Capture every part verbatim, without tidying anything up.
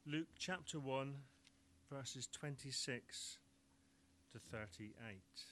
Luke chapter one, verses twenty-six to thirty-eight.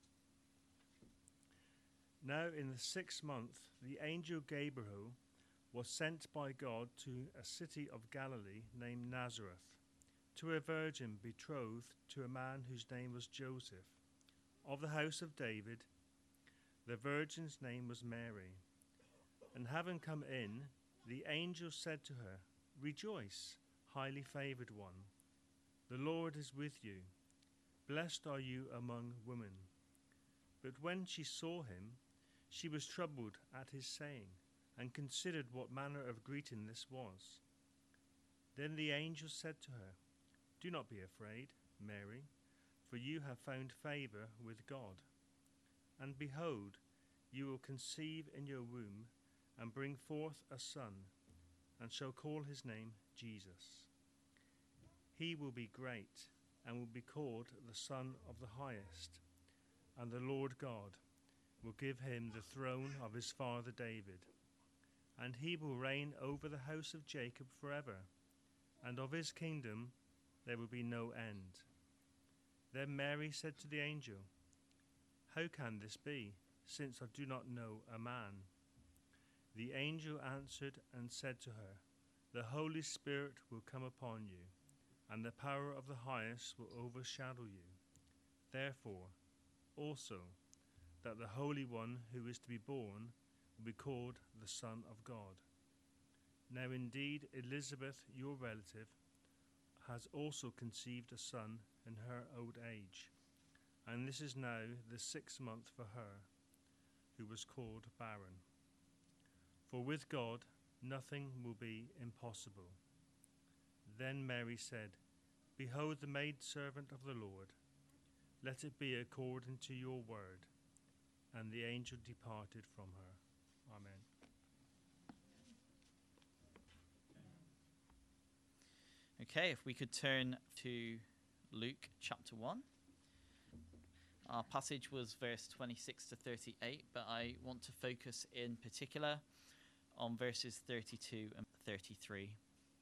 Now in the sixth month, the angel Gabriel was sent by God to a city of Galilee named Nazareth, to a virgin betrothed to a man whose name was Joseph, of the house of David. The virgin's name was Mary. And having come in, the angel said to her, "Rejoice, highly favored one. The Lord is with you. Blessed are you among women." But when she saw him, she was troubled at his saying, and considered what manner of greeting this was. Then the angel said to her, "Do not be afraid, Mary, for you have found favor with God. And behold, you will conceive in your womb, and bring forth a son, and shall call his name Jesus. He will be great, and will be called the Son of the Highest, and the Lord God will give him the throne of his father David, and he will reign over the house of Jacob forever, and of his kingdom there will be no end." Then Mary said to the angel, "How can this be, since I do not know a man?" The angel answered and said to her, "The Holy Spirit will come upon you, and the power of the Highest will overshadow you. Therefore, also, that the Holy One who is to be born will be called the Son of God. Now indeed Elizabeth, your relative, has also conceived a son in her old age, and this is now the sixth month for her, who was called barren. For with God nothing will be impossible." Then Mary said, "Behold the maidservant of the Lord. Let it be according to your word." And the angel departed from her. Amen. Okay, if we could turn to Luke chapter one. Our passage was verse twenty-six to thirty-eight, but I want to focus in particular on verses thirty-two and thirty-three.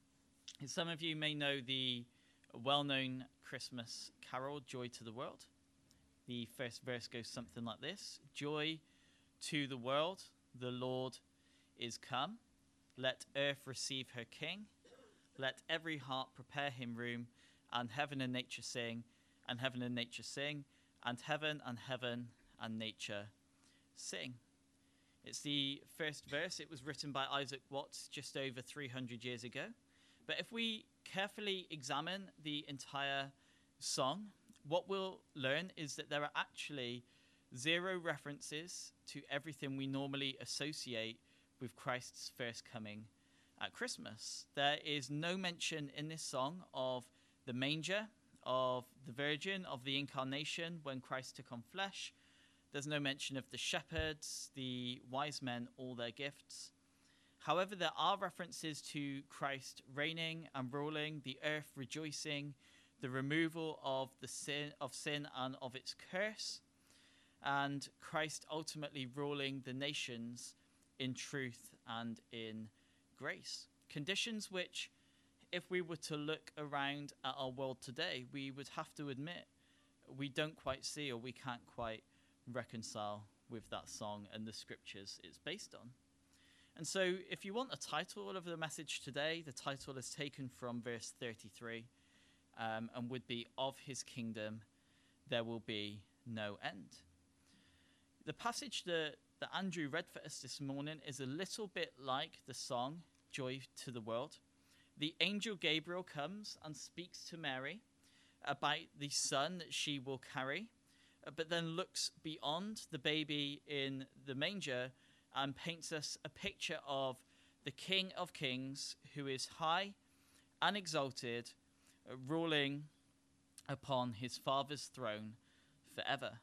Some of you may know the well-known Christmas carol, "Joy to the World." The first verse goes something like this: "Joy to the world, the Lord is come. Let earth receive her King. Let every heart prepare him room, and heaven and nature sing, and heaven and nature sing, and heaven and heaven and nature sing." It's the first verse. It was written by Isaac Watts just over three hundred years ago. But if we carefully examine the entire song, what we'll learn is that there are actually zero references to everything we normally associate with Christ's first coming at Christmas. There is no mention in this song of the manger, of the virgin, of the incarnation when Christ took on flesh. There's no mention of the shepherds, the wise men, all their gifts. However, there are references to Christ reigning and ruling, the earth rejoicing, the removal of the sin of sin and of its curse, and Christ ultimately ruling the nations in truth and in grace. Conditions which, if we were to look around at our world today, we would have to admit we don't quite see, or we can't quite reconcile with that song and the scriptures it's based on. And so if you want a title of the message today, the title is taken from verse thirty-three, um, and would be, "Of his kingdom there will be no end." The passage that, that Andrew read for us this morning is a little bit like the song, "Joy to the World." The angel Gabriel comes and speaks to Mary about the son that she will carry, but then looks beyond the baby in the manger and paints us a picture of the King of Kings, who is high and exalted, uh, ruling upon his Father's throne forever.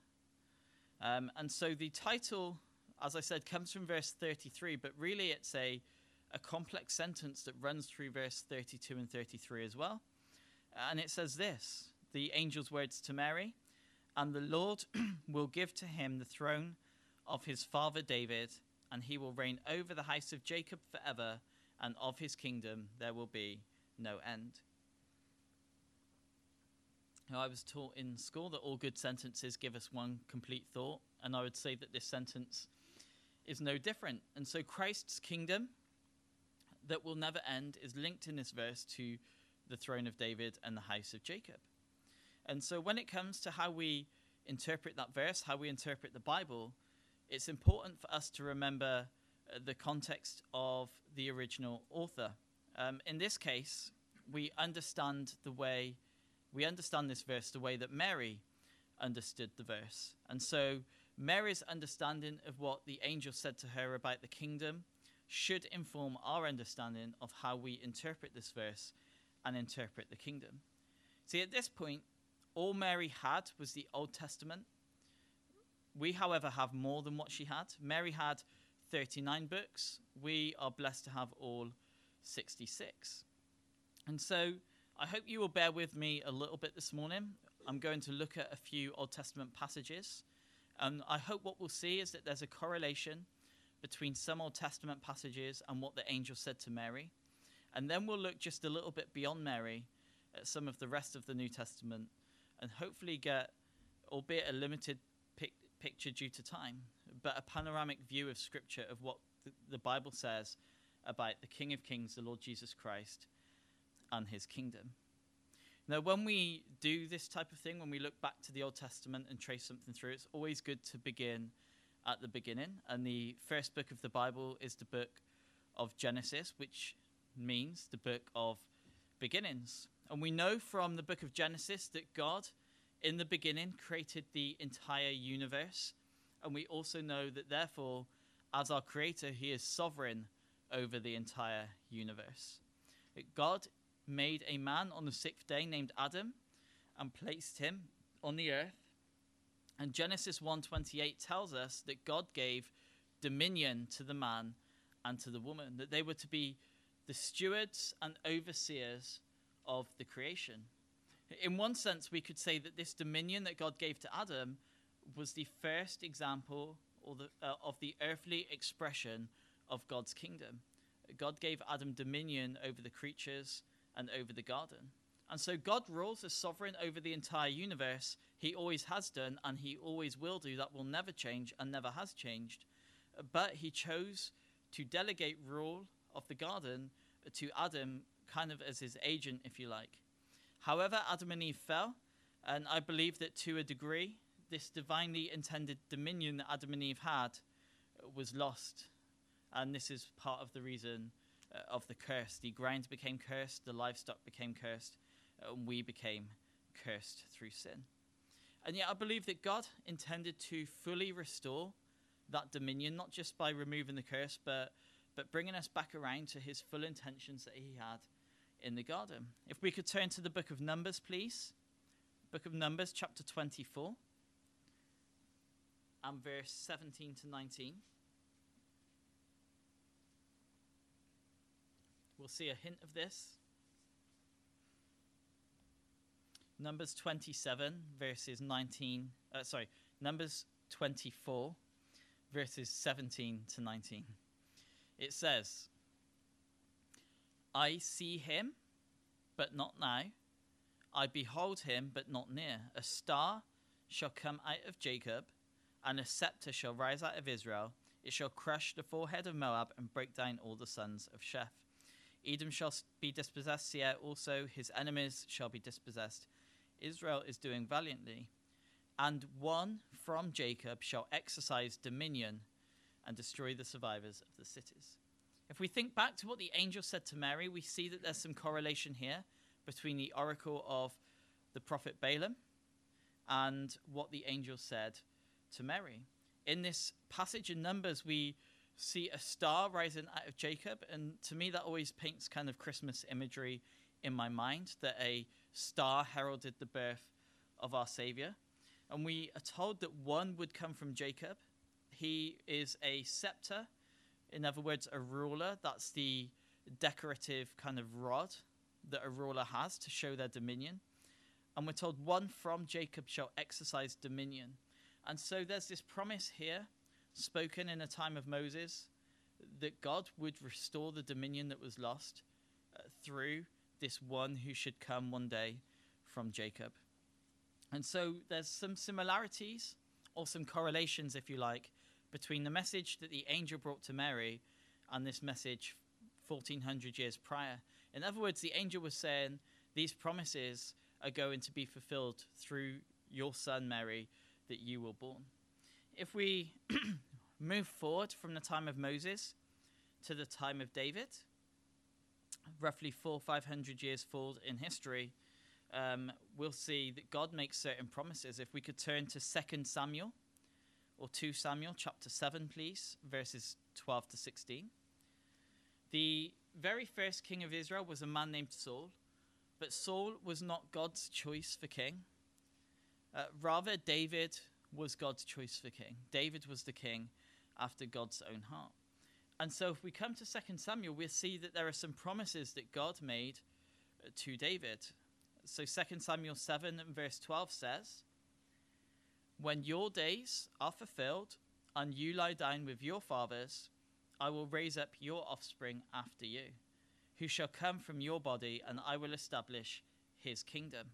Um, and so the title, as I said, comes from verse thirty-three, but really it's a, a complex sentence that runs through verse thirty-two and thirty-three as well. And it says this, the angel's words to Mary, "And the Lord will give to him the throne of his father David, and he will reign over the house of Jacob forever, and of his kingdom there will be no end." Now, I was taught in school that all good sentences give us one complete thought, and I would say that this sentence is no different. And so Christ's kingdom that will never end is linked in this verse to the throne of David and the house of Jacob. And so when it comes to how we interpret that verse, how we interpret the Bible, it's important for us to remember uh, the context of the original author. Um, in this case, we understand the way, we understand this verse the way that Mary understood the verse. And so Mary's understanding of what the angel said to her about the kingdom should inform our understanding of how we interpret this verse and interpret the kingdom. See, at this point, all Mary had was the Old Testament. We, however, have more than what she had. Mary had thirty-nine books. We are blessed to have all sixty-six. And so I hope you will bear with me a little bit this morning. I'm going to look at a few Old Testament passages. And I hope what we'll see is that there's a correlation between some Old Testament passages and what the angel said to Mary. And then we'll look just a little bit beyond Mary at some of the rest of the New Testament and hopefully get, albeit a limited pic- picture due to time, but a panoramic view of Scripture of what the, the Bible says about the King of Kings, the Lord Jesus Christ, and his kingdom. Now, when we do this type of thing, when we look back to the Old Testament and trace something through, it's always good to begin at the beginning. And the first book of the Bible is the book of Genesis, which means the book of beginnings. And we know from the book of Genesis that God, in the beginning, created the entire universe. And we also know that, therefore, as our creator, he is sovereign over the entire universe. God made a man on the sixth day named Adam and placed him on the earth. And Genesis one twenty-eight tells us that God gave dominion to the man and to the woman, that they were to be the stewards and overseers of the creation. In one sense, we could say that this dominion that God gave to Adam was the first example or the, uh, of the earthly expression of God's kingdom. God gave Adam dominion over the creatures and over the garden. And so God rules as sovereign over the entire universe. He always has done, and he always will do. That will never change and never has changed. But he chose to delegate rule of the garden to Adam, kind of as his agent, if you like. However, Adam and Eve fell, and I believe that to a degree, this divinely intended dominion that Adam and Eve had was lost. And this is part of the reason uh, of the curse. The ground became cursed, the livestock became cursed, and we became cursed through sin. And yet I believe that God intended to fully restore that dominion, not just by removing the curse, but, but bringing us back around to his full intentions that he had in the garden. If we could turn to the book of Numbers, please. Book of Numbers, chapter twenty-four, and verse seventeen to nineteen. We'll see a hint of this. Numbers twenty-seven, verses nineteen, uh, sorry, Numbers twenty-four, verses seventeen to nineteen. It says, I see him, but not now. I behold him, but not near. A star shall come out of Jacob, and a scepter shall rise out of Israel. It shall crush the forehead of Moab and break down all the sons of Sheph. Edom shall be dispossessed, Seir also, his enemies shall be dispossessed. Israel is doing valiantly. And one from Jacob shall exercise dominion and destroy the survivors of the cities. If we think back to what the angel said to Mary, we see that there's some correlation here between the oracle of the prophet Balaam and what the angel said to Mary. In this passage in Numbers, we see a star rising out of Jacob, and to me that always paints kind of Christmas imagery in my mind, that a star heralded the birth of our Savior. And we are told that one would come from Jacob. He is a scepter, in other words, a ruler. That's the decorative kind of rod that a ruler has to show their dominion. And we're told one from Jacob shall exercise dominion. And so there's this promise here, spoken in a time of Moses, that God would restore the dominion that was lost uh, through this one who should come one day from Jacob. And so there's some similarities, or some correlations, if you like, between the message that the angel brought to Mary and this message fourteen hundred years prior. In other words, the angel was saying, these promises are going to be fulfilled through your son, Mary, that you were born. If we move forward from the time of Moses to the time of David, roughly four, five hundred years forward in history, um, we'll see that God makes certain promises. If we could turn to Second Samuel, or two Samuel, chapter seven, please, verses twelve to sixteen. The very first king of Israel was a man named Saul, but Saul was not God's choice for king. Uh, rather, David was God's choice for king. David was the king after God's own heart. And so if we come to Second Samuel, we'll see that there are some promises that God made uh, to David. So Second Samuel seven and verse twelve says, "When your days are fulfilled and you lie down with your fathers, I will raise up your offspring after you, who shall come from your body, and I will establish his kingdom.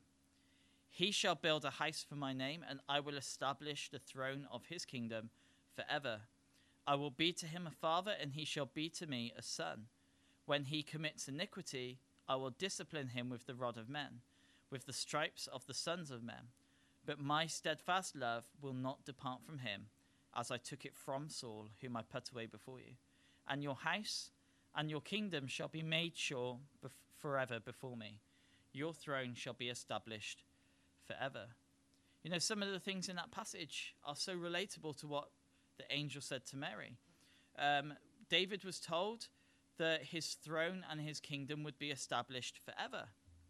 He shall build a house for my name, and I will establish the throne of his kingdom forever. I will be to him a father, and he shall be to me a son. When he commits iniquity, I will discipline him with the rod of men, with the stripes of the sons of men. But my steadfast love will not depart from him, as I took it from Saul, whom I put away before you. And your house and your kingdom shall be made sure bef- forever before me. Your throne shall be established forever." You know, some of the things in that passage are so relatable to what the angel said to Mary. Um, David was told that his throne and his kingdom would be established forever.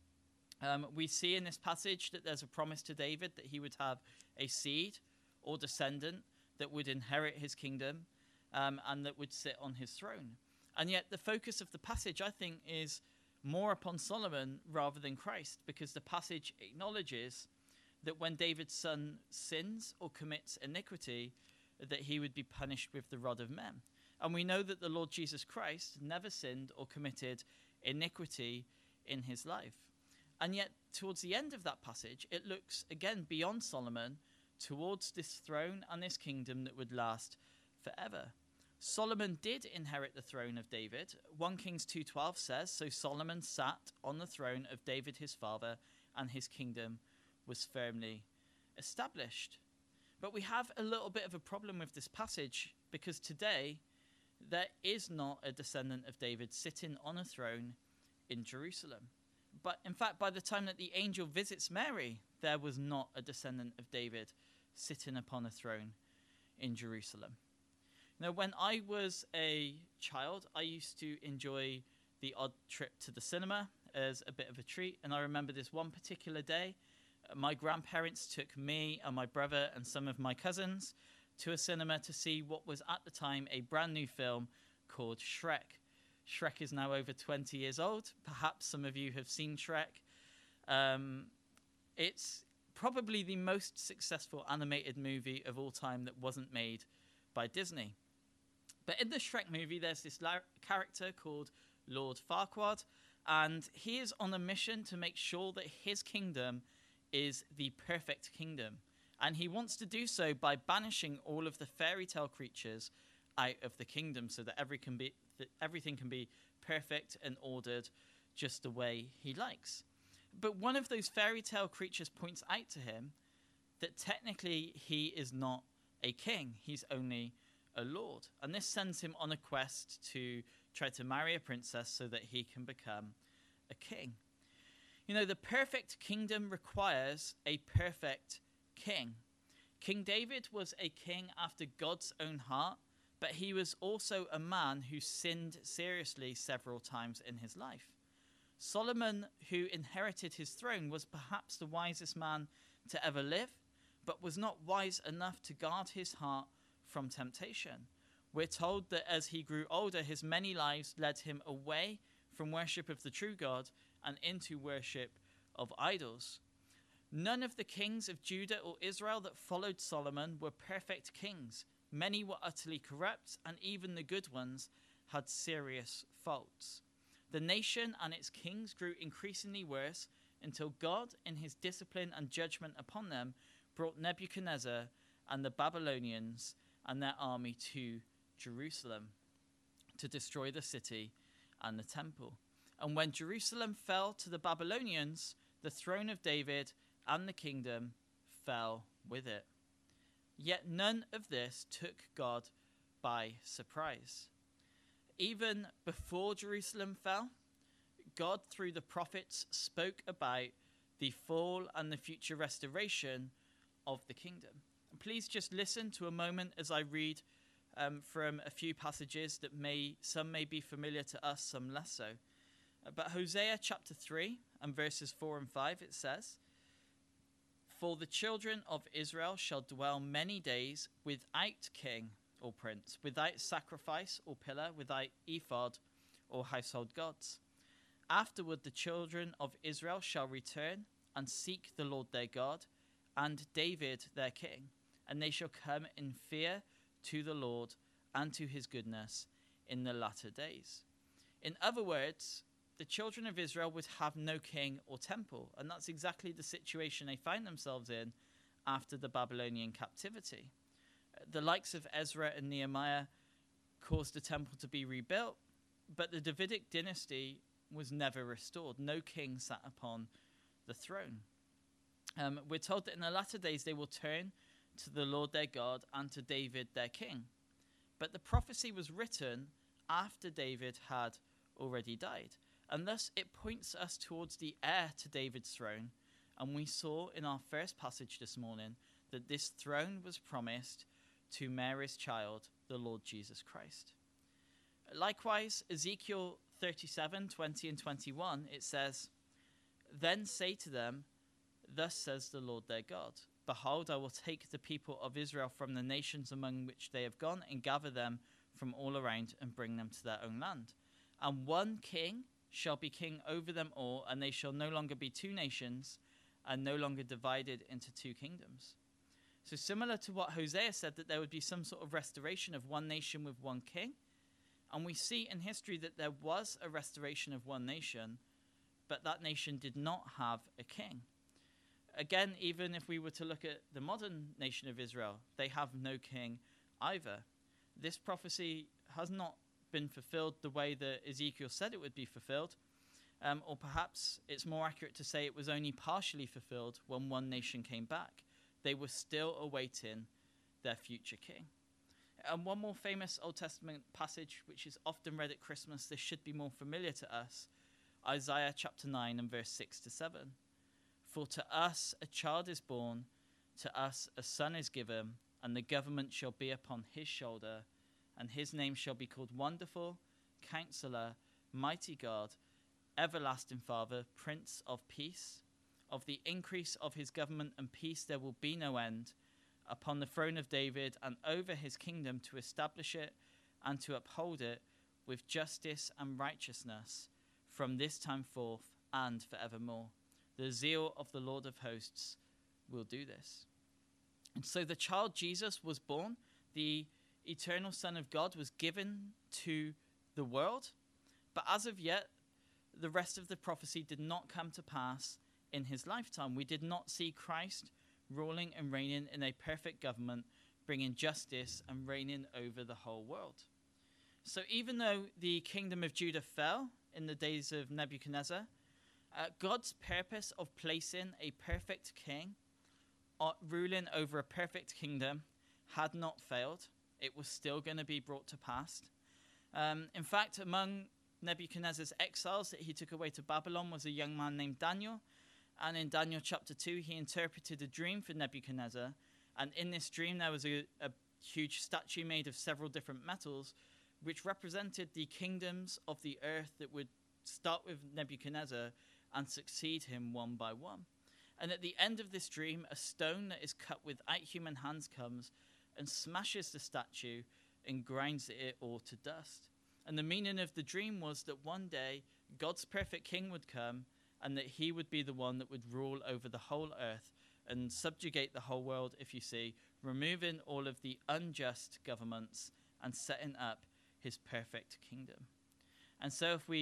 Um, we see in this passage that there's a promise to David that he would have a seed or descendant that would inherit his kingdom um, and that would sit on his throne. And yet the focus of the passage, I think, is more upon Solomon rather than Christ, because the passage acknowledges that when David's son sins or commits iniquity, that he would be punished with the rod of men. And we know that the Lord Jesus Christ never sinned or committed iniquity in his life. And yet, towards the end of that passage, it looks again beyond Solomon towards this throne and this kingdom that would last forever. Solomon did inherit the throne of David. First Kings two twelve says, "So Solomon sat on the throne of David his father, and his kingdom was firmly established." But we have a little bit of a problem with this passage, because today there is not a descendant of David sitting on a throne in Jerusalem. But in fact, by the time that the angel visits Mary, there was not a descendant of David sitting upon a throne in Jerusalem. Now, when I was a child, I used to enjoy the odd trip to the cinema as a bit of a treat. And I remember this one particular day, uh, my grandparents took me and my brother and some of my cousins to a cinema to see what was at the time a brand new film called Shrek. Shrek is now over twenty years old. Perhaps some of you have seen Shrek. Um, it's probably the most successful animated movie of all time that wasn't made by Disney. But in the Shrek movie, there's this la- character called Lord Farquaad, and he is on a mission to make sure that his kingdom is the perfect kingdom. And he wants to do so by banishing all of the fairy tale creatures out of the kingdom, so that every can be, that everything can be perfect and ordered just the way he likes. But one of those fairy tale creatures points out to him that technically he is not a king, he's only a lord. And this sends him on a quest to try to marry a princess so that he can become a king. You know, the perfect kingdom requires a perfect king. King David was a king after God's own heart, but he was also a man who sinned seriously several times in his life. Solomon, who inherited his throne, was perhaps the wisest man to ever live, but was not wise enough to guard his heart from temptation. We're told that as he grew older, his many lives led him away from worship of the true God and into worship of idols. None of the kings of Judah or Israel that followed Solomon were perfect kings. Many were utterly corrupt, and even the good ones had serious faults. The nation and its kings grew increasingly worse until God, in his discipline and judgment upon them, brought Nebuchadnezzar and the Babylonians and their army to Jerusalem to destroy the city and the temple. And when Jerusalem fell to the Babylonians, the throne of David and the kingdom fell with it. Yet none of this took God by surprise. Even before Jerusalem fell, God, through the prophets, spoke about the fall and the future restoration of the kingdom. And please just listen to a moment as I read um, from a few passages that may some may be familiar to us, some less so. But Hosea chapter three and verses four and five, it says, "For the children of Israel shall dwell many days without king or prince, without sacrifice or pillar, without ephod or household gods. Afterward the children of Israel shall return and seek the Lord their God and David their king, and they shall come in fear to the Lord and to his goodness in the latter days." In other words, the children of Israel would have no king or temple, and that's exactly the situation they find themselves in after the Babylonian captivity. The likes of Ezra and Nehemiah caused the temple to be rebuilt, but the Davidic dynasty was never restored. No king sat upon the throne. Um, we're told that in the latter days they will turn to the Lord their God and to David their king. But the prophecy was written after David had already died. And thus it points us towards the heir to David's throne. And we saw in our first passage this morning that this throne was promised to Mary's child, the Lord Jesus Christ. Likewise, Ezekiel thirty-seven, twenty and twenty-one, it says, "Then say to them, thus says the Lord their God, behold, I will take the people of Israel from the nations among which they have gone and gather them from all around and bring them to their own land. And one king shall be king over them all, and they shall no longer be two nations and no longer divided into two kingdoms." So similar to what Hosea said, that there would be some sort of restoration of one nation with one king. And we see in history that there was a restoration of one nation, but that nation did not have a king. Again, even if we were to look at the modern nation of Israel, they have no king either. This prophecy has not been fulfilled the way that Ezekiel said it would be fulfilled, um, or perhaps it's more accurate to say it was only partially fulfilled when one nation came back. They were still awaiting their future king. And one more famous Old Testament passage, which is often read at Christmas, this should be more familiar to us, Isaiah chapter nine and verse six to seven. "For to us a child is born, to us a son is given, and the government shall be upon his shoulder, and his name shall be called Wonderful, Counselor, Mighty God, Everlasting Father, Prince of Peace. Of the increase of his government and peace there will be no end, upon the throne of David and over his kingdom, to establish it and to uphold it with justice and righteousness from this time forth and forevermore. The zeal of the Lord of hosts will do this." And so the child Jesus was born, the eternal Son of God was given to the world, but as of yet, the rest of the prophecy did not come to pass in his lifetime. We did not see Christ ruling and reigning in a perfect government, bringing justice and reigning over the whole world. So even though the kingdom of Judah fell in the days of Nebuchadnezzar, uh, God's purpose of placing a perfect king uh, ruling over a perfect kingdom had not failed. It was still going to be brought to pass. Um, in fact, among Nebuchadnezzar's exiles that he took away to Babylon was a young man named Daniel. And in Daniel chapter two, he interpreted a dream for Nebuchadnezzar. And in this dream, there was a, a huge statue made of several different metals, which represented the kingdoms of the earth that would start with Nebuchadnezzar and succeed him one by one. And at the end of this dream, a stone that is cut without human hands comes and smashes the statue and grinds it all to dust. And the meaning of the dream was that one day God's perfect king would come, and that he would be the one that would rule over the whole earth and subjugate the whole world, if you see, removing all of the unjust governments and setting up his perfect kingdom. And so if we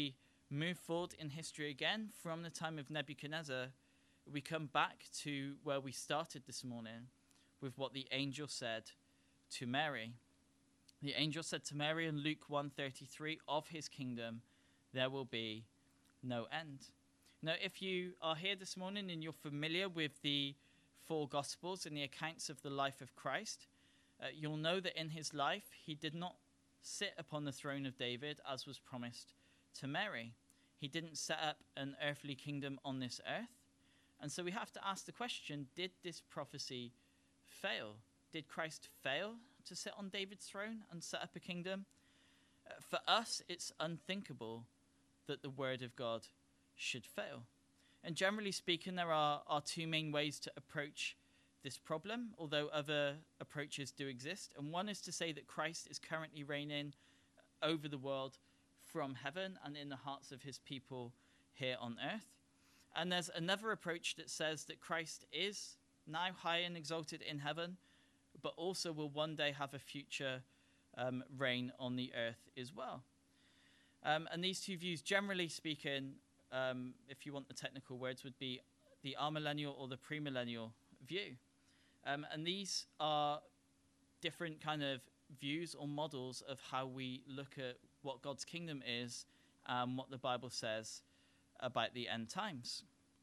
move forward in history again from the time of Nebuchadnezzar, we come back to where we started this morning with what the angel said to Mary. The angel said to Mary in Luke one thirty-three, of his kingdom there will be no end. Now, if you are here this morning and you're familiar with the four Gospels and the accounts of the life of Christ, uh, you'll know that in his life he did not sit upon the throne of David as was promised to Mary. He didn't set up an earthly kingdom on this earth. And so we have to ask the question, did this prophecy fail? Did Christ fail to sit on David's throne and set up a kingdom? Uh, for us, it's unthinkable that the word of God should fail. And generally speaking, there are, are two main ways to approach this problem, although other approaches do exist. And one is to say that Christ is currently reigning over the world from heaven and in the hearts of his people here on earth. And there's another approach that says that Christ is now high and exalted in heaven, but also will one day have a future um, reign on the earth as well. Um, and these two views, generally speaking, um, if you want the technical words, would be the amillennial or the premillennial view. Um, and these are different kind of views or models of how we look at what God's kingdom is and what the Bible says about the end times.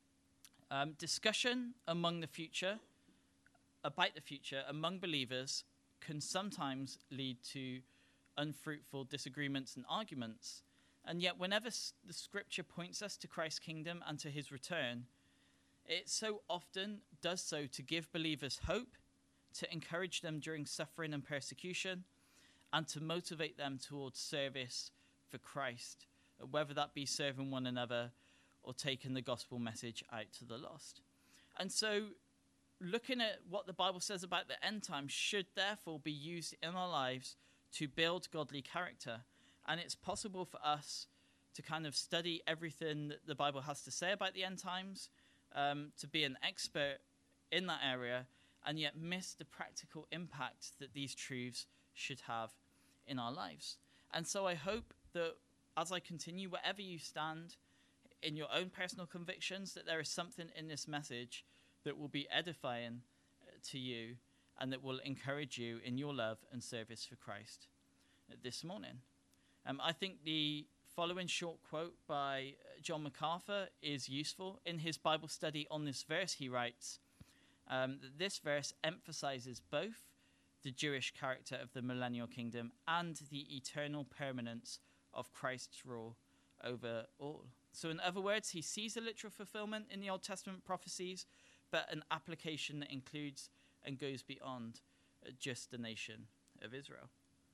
Um, discussion among the future, about the future, among believers can sometimes lead to unfruitful disagreements and arguments. And yet whenever s- the scripture points us to Christ's kingdom and to his return, it so often does so to give believers hope, to encourage them during suffering and persecution, and to motivate them towards service for Christ, whether that be serving one another or taking the gospel message out to the lost. And so looking at what the Bible says about the end times should therefore be used in our lives to build godly character. And it's possible for us to kind of study everything that the Bible has to say about the end times, um, to be an expert in that area, and yet miss the practical impact that these truths should have in our lives. And so I hope that as I continue, wherever you stand in your own personal convictions, that there is something in this message that will be edifying to you and that will encourage you in your love and service for Christ this morning. Um, I think the following short quote by John MacArthur is useful. In his Bible study on this verse, he writes, um, that this verse emphasizes both the Jewish character of the millennial kingdom and the eternal permanence of Christ's rule over all. So in other words, he sees a literal fulfillment in the Old Testament prophecies, but an application that includes and goes beyond uh, just the nation of Israel.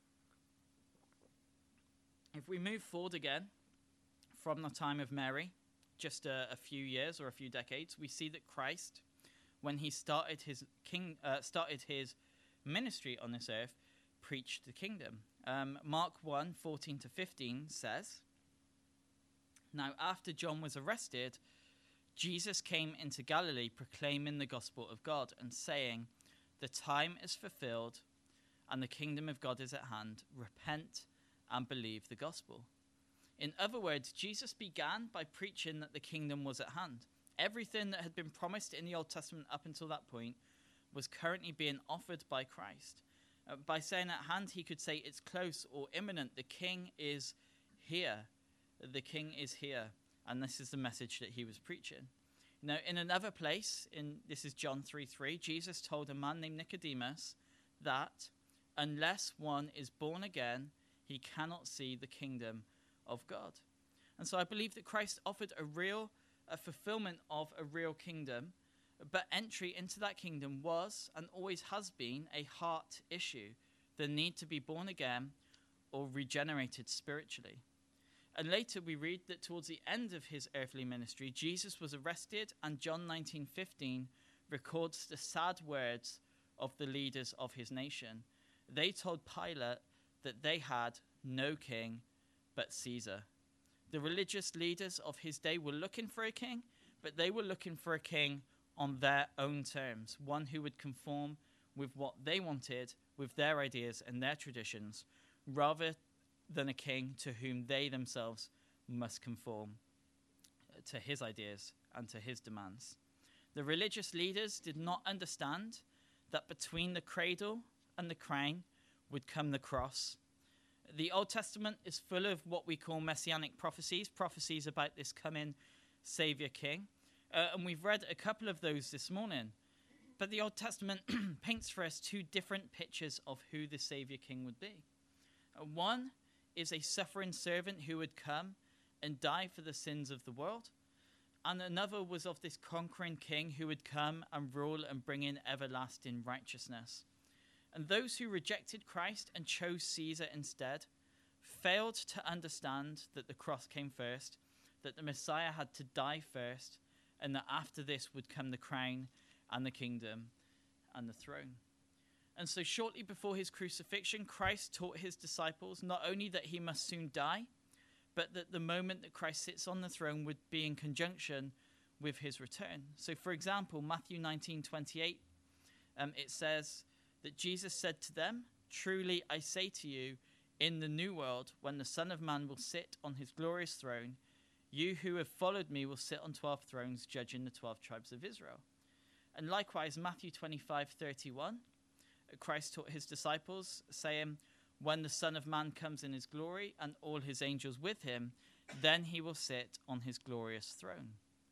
If we move forward again from the time of Mary, just a, a few years or a few decades, we see that Christ, when he started his king, uh, started his ministry on this earth, preached the kingdom. Um, Mark one fourteen to fifteen says, "Now after John was arrested, Jesus came into Galilee proclaiming the gospel of God and saying, 'The time is fulfilled and the kingdom of God is at hand. Repent and believe the gospel.'" In other words, Jesus began by preaching that the kingdom was at hand. Everything that had been promised in the Old Testament up until that point was currently being offered by Christ. Uh, by saying at hand, he could say it's close or imminent. The king is here. The king is here. And this is the message that he was preaching. Now, in another place, in this is John three three, Jesus told a man named Nicodemus that unless one is born again, he cannot see the kingdom of God. And so I believe that Christ offered a real a fulfillment of a real kingdom, but entry into that kingdom was and always has been a heart issue, the need to be born again or regenerated spiritually. And later we read that towards the end of his earthly ministry, Jesus was arrested, and John nineteen fifteen records the sad words of the leaders of his nation. They told Pilate that they had no king but Caesar. The religious leaders of his day were looking for a king, but they were looking for a king on their own terms, one who would conform with what they wanted, with their ideas and their traditions, rather than a king to whom they themselves must conform to his ideas and to his demands. The religious leaders did not understand that between the cradle and the crown would come the cross. The Old Testament is full of what we call messianic prophecies, prophecies about this coming Savior King. Uh, and we've read a couple of those this morning. But the Old Testament paints for us two different pictures of who the Savior King would be. Uh, one is a suffering servant who would come and die for the sins of the world. And another was of this conquering king who would come and rule and bring in everlasting righteousness. And those who rejected Christ and chose Caesar instead failed to understand that the cross came first, that the Messiah had to die first, and that after this would come the crown and the kingdom and the throne. And so shortly before his crucifixion, Christ taught his disciples not only that he must soon die, but that the moment that Christ sits on the throne would be in conjunction with his return. So for example, Matthew nineteen twenty-eight, um, it says that Jesus said to them, "Truly I say to you, in the new world, when the Son of Man will sit on his glorious throne, you who have followed me will sit on twelve thrones, judging the twelve tribes of Israel." And likewise, Matthew twenty-five thirty-one, Christ taught his disciples, saying, "When the Son of Man comes in his glory and all his angels with him, then he will sit on his glorious throne."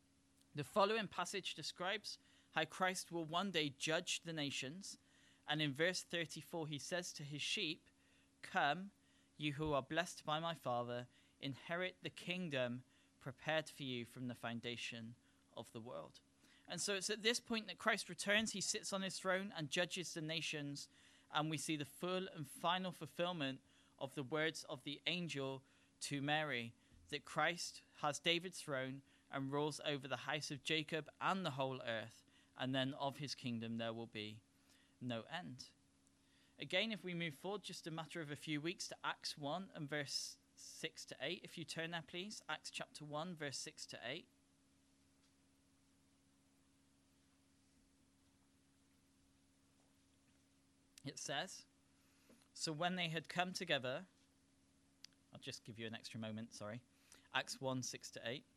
The following passage describes how Christ will one day judge the nations. And in verse thirty-four, he says to his sheep, "Come, you who are blessed by my Father, inherit the kingdom prepared for you from the foundation of the world." And so it's at this point that Christ returns. He sits on his throne and judges the nations. And we see the full and final fulfillment of the words of the angel to Mary, that Christ has David's throne and rules over the house of Jacob and the whole earth. And then of his kingdom there will be no end. Again, if we move forward just a matter of a few weeks to Acts one and verse six to eight, if you turn there please, Acts chapter one, verse six to eight. It says, "So when they had come together," I'll just give you an extra moment, sorry. Acts one, six to eight.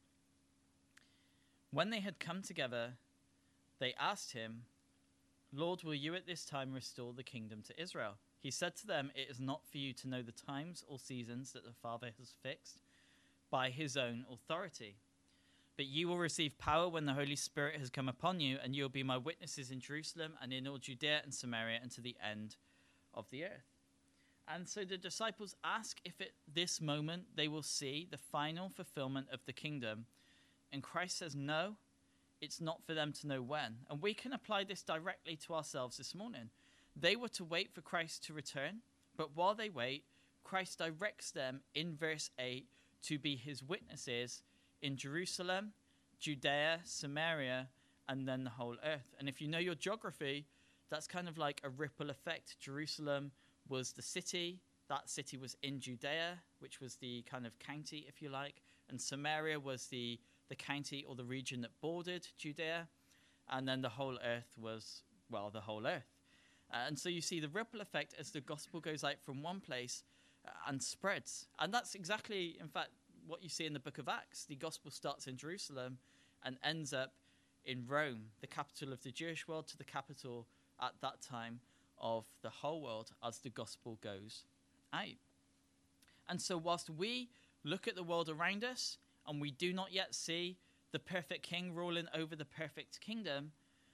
"When they had come together, they asked him, 'Lord, will you at this time restore the kingdom to Israel?' He said to them, 'It is not for you to know the times or seasons that the Father has fixed by his own authority. But you will receive power when the Holy Spirit has come upon you, and you will be my witnesses in Jerusalem and in all Judea and Samaria and to the end of the earth.'" And so the disciples ask if at this moment they will see the final fulfillment of the kingdom. And Christ says, no, it's not for them to know when. And we can apply this directly to ourselves this morning. They were to wait for Christ to return, but while they wait, Christ directs them in verse eight to be his witnesses in Jerusalem, Judea, Samaria, and then the whole earth. And if you know your geography, that's kind of like a ripple effect. Jerusalem was the city. That city was in Judea, which was the kind of county, if you like. And Samaria was the, the county or the region that bordered Judea. And then the whole earth was, well, the whole earth. Uh, and so you see the ripple effect as the gospel goes out from one place uh, and spreads. And that's exactly, in fact, what you see in the book of Acts. The gospel starts in Jerusalem and ends up in Rome, the capital of the Jewish world, to the capital at that time of the whole world as the gospel goes out. And so whilst we look at the world around us and we do not yet see the perfect king ruling over the perfect kingdom,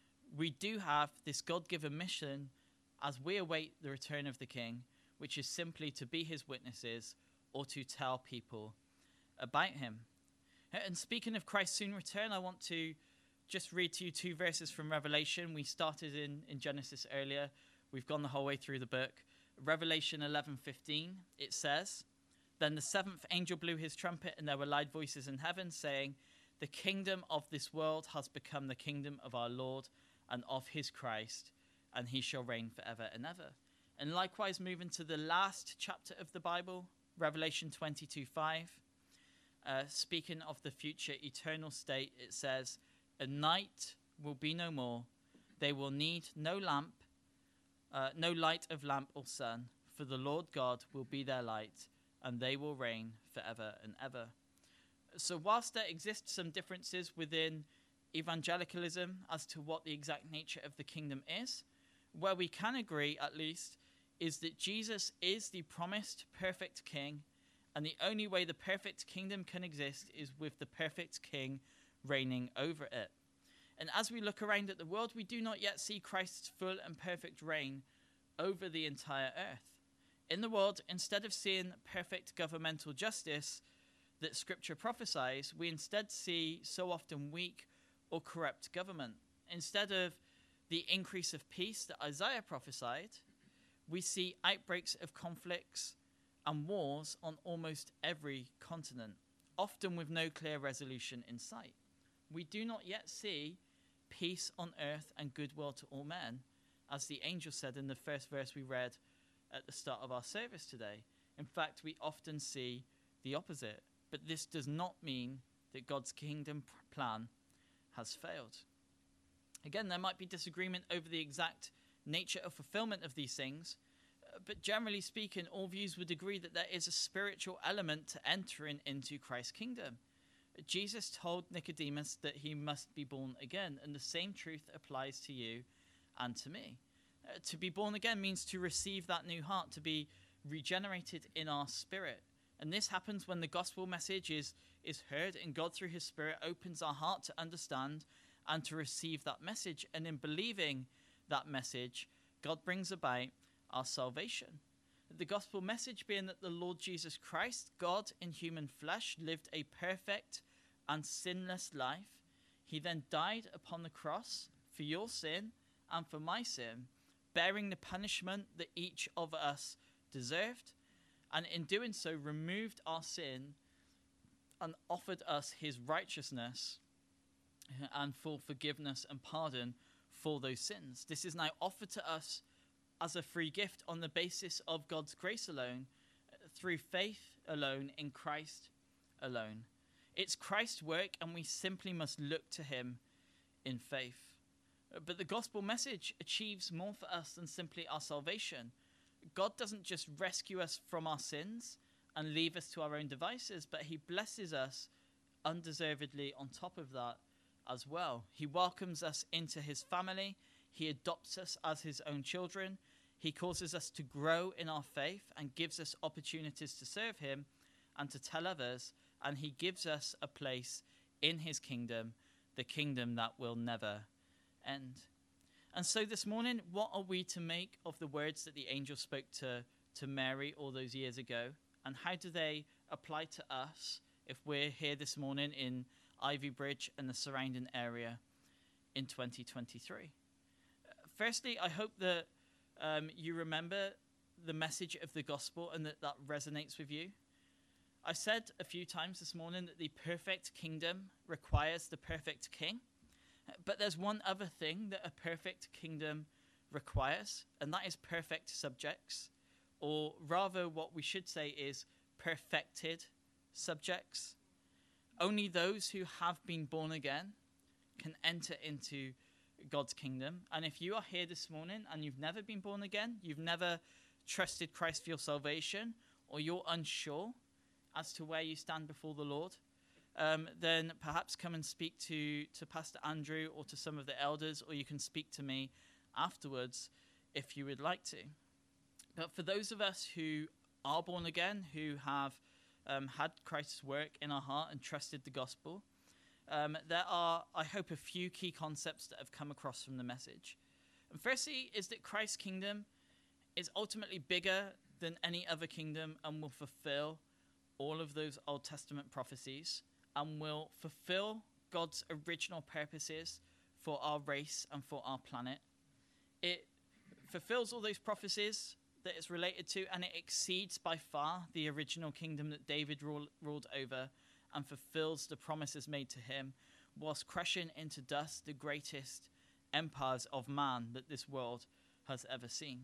we do have this God-given mission as we await the return of the king, which is simply to be his witnesses or to tell people about him. And speaking of Christ's soon return, I want to just read to you two verses from Revelation. We started in, in Genesis earlier. We've gone the whole way through the book. Revelation eleven fifteen, it says, "Then the seventh angel blew his trumpet, and there were loud voices in heaven saying, 'The kingdom of this world has become the kingdom of our Lord and of his Christ, and he shall reign forever and ever.'" And likewise, moving to the last chapter of the Bible, Revelation twenty-two five, uh, speaking of the future eternal state, it says, "A night will be no more. They will need no lamp, uh, no light of lamp or sun, for the Lord God will be their light, and they will reign forever and ever." So whilst there exist some differences within evangelicalism as to what the exact nature of the kingdom is, where we can agree at least is that Jesus is the promised perfect king, and the only way the perfect kingdom can exist is with the perfect king reigning over it. And as we look around at the world, we do not yet see Christ's full and perfect reign over the entire earth. In the world, instead of seeing perfect governmental justice that Scripture prophesies, we instead see so often weak or corrupt government. Instead of the increase of peace that Isaiah prophesied, we see outbreaks of conflicts and wars on almost every continent, often with no clear resolution in sight. We do not yet see peace on earth and goodwill to all men, as the angel said in the first verse we read at the start of our service today. In fact, we often see the opposite. But this does not mean that God's kingdom plan has failed. Again, there might be disagreement over the exact nature of fulfillment of these things, but generally speaking, all views would agree that there is a spiritual element to entering into Christ's kingdom. Jesus told Nicodemus that he must be born again, and the same truth applies to you and to me. Uh, to be born again means to receive that new heart, to be regenerated in our spirit. And this happens when the gospel message is, is heard, and God through his Spirit opens our heart to understand and to receive that message. And in believing that message, God brings about our salvation. The gospel message being that the Lord Jesus Christ, God in human flesh, lived a perfect and sinless life. He then died upon the cross for your sin and for my sin, bearing the punishment that each of us deserved, and in doing so removed our sin and offered us his righteousness and full forgiveness and pardon for those sins. This is now offered to us as a free gift on the basis of God's grace alone, through faith alone, in Christ alone. It's Christ's work, and we simply must look to him in faith. But the gospel message achieves more for us than simply our salvation. God doesn't just rescue us from our sins and leave us to our own devices, but he blesses us undeservedly on top of that as well. He welcomes us into his family. He adopts us as his own children. He causes us to grow in our faith and gives us opportunities to serve him and to tell others. And he gives us a place in his kingdom, the kingdom that will never end. And so this morning, what are we to make of the words that the angel spoke to, to Mary all those years ago? And how do they apply to us if we're here this morning in Ivy Bridge and the surrounding area in twenty twenty-three? Firstly, I hope that um, you remember the message of the gospel and that that resonates with you. I said a few times this morning that the perfect kingdom requires the perfect king. But there's one other thing that a perfect kingdom requires, and that is perfect subjects, or rather what we should say is perfected subjects. Only those who have been born again can enter into God's kingdom. And if you are here this morning and you've never been born again, you've never trusted Christ for your salvation, or you're unsure as to where you stand before the Lord, Um, then perhaps come and speak to, to Pastor Andrew or to some of the elders, or you can speak to me afterwards if you would like to. But for those of us who are born again, who have um, had Christ's work in our heart and trusted the gospel, um, there are, I hope, a few key concepts that have come across from the message. And firstly is that Christ's kingdom is ultimately bigger than any other kingdom and will fulfill all of those Old Testament prophecies, and will fulfill God's original purposes for our race and for our planet. It fulfills all those prophecies that it's related to, and it exceeds by far the original kingdom that David rule, ruled over, and fulfills the promises made to him, whilst crushing into dust the greatest empires of man that this world has ever seen.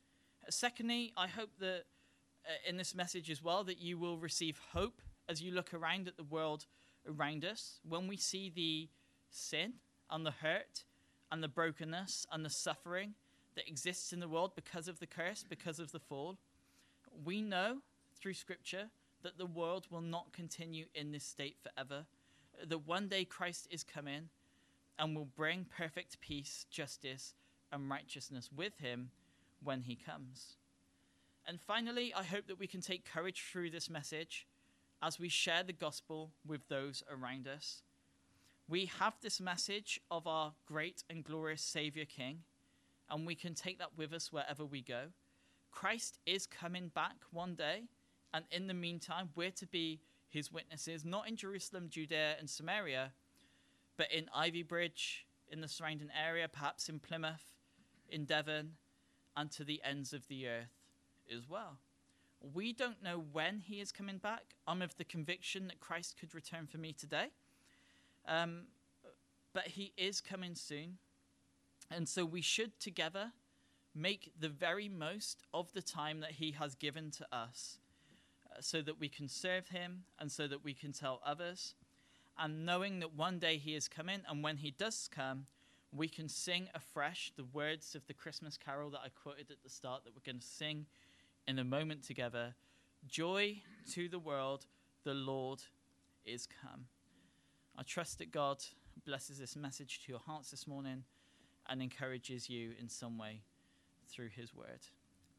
Secondly, I hope that uh, in this message as well, that you will receive hope as you look around at the world around us. When we see the sin and the hurt and the brokenness and the suffering that exists in the world because of the curse, because of the fall, we know through Scripture that the world will not continue in this state forever, that one day Christ is coming and will bring perfect peace, justice, and righteousness with him when he comes. And finally, I hope that we can take courage through this message as we share the gospel with those around us. We have this message of our great and glorious Saviour King, and we can take that with us wherever we go. Christ is coming back one day, and in the meantime, we're to be his witnesses, not in Jerusalem, Judea, and Samaria, but in Ivybridge, in the surrounding area, perhaps in Plymouth, in Devon, and to the ends of the earth as well. We don't know when he is coming back. I'm of the conviction that Christ could return for me today. Um, but he is coming soon. And so we should together make the very most of the time that he has given to us, uh, so that we can serve him and so that we can tell others. And knowing that one day he is coming, and when he does come, we can sing afresh the words of the Christmas carol that I quoted at the start, that we're going to sing in a moment together. Joy to the world, the Lord is come. I trust that God blesses this message to your hearts this morning and encourages you in some way through his word.